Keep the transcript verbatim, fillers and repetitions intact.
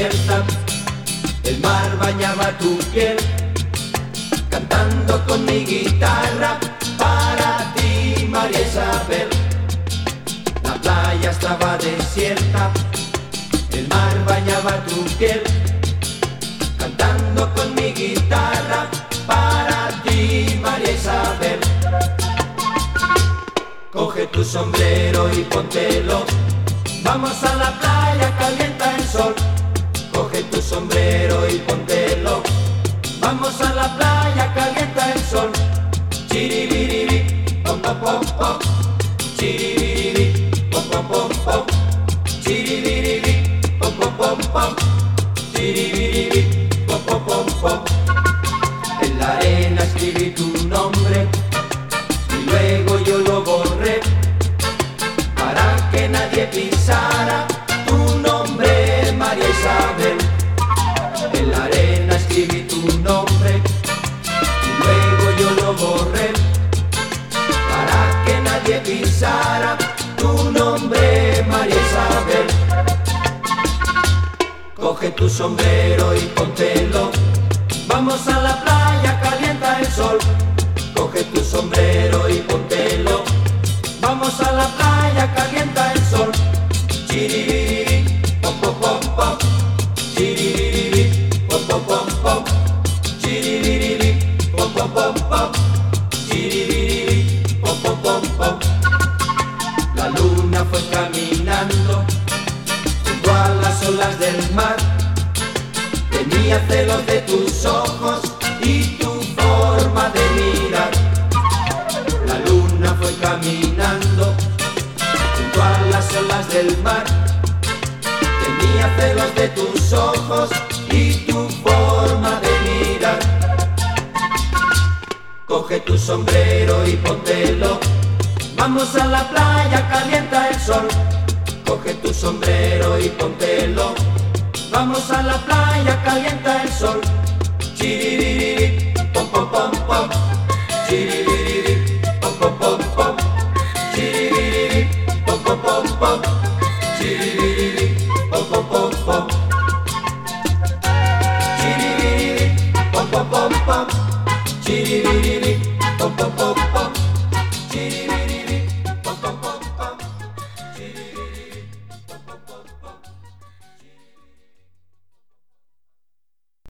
desierta, el mar bañaba tu piel, cantando con mi guitarra para ti, María Isabel. La playa estaba desierta, el mar bañaba tu piel, cantando con mi guitarra para ti, María Isabel. Coge tu sombrero y póntelo, vamos a la playa, calienta el sol. Coge tu sombrero y póntelo, vamos a la playa, calienta el sol. Chiribiribi, pom pom pom pom. Chiribiribi, pom pom pom pom. Chiribiribi, pom pom pom pom. Chiribiribi, pom pom pom pom. En la arena escribí tu nombre y luego yo lo borré para que nadie pisara tu nombre, María Isabel. En la arena escribí tu nombre y luego yo lo borré para que nadie pisara tu nombre, María Isabel. Coge tu sombrero y póntelo, vamos a la playa, calienta el sol. Coge tu sombrero y póntelo, vamos a la playa, calienta el sol. Chiribiri, pom pom pom pom. Chiribiri, pom pom pom pom. Chiribiri, pom pom pom pom. Chiribiri, pom pom pom pom. La luna fue caminando junto a las olas del mar, tenía celos de tus ojos y tu forma de mirar. La luna fue caminando junto a las olas del mar, tenía celos de tus ojos y tu forma de mirar. Coge tu sombrero y póntelo, vamos a la playa, calienta el sol. Coge tu sombrero y póntelo, vamos a la playa, calienta el sol. Chiribiri, pom pom pom pom. Chiribiri, pom pom pom pom. Chiribiri, pom pom pom pom. Chiribiri, pom pom pom pom. Chiribiri, pom pom pom pom. Chiribiri, pom pom pom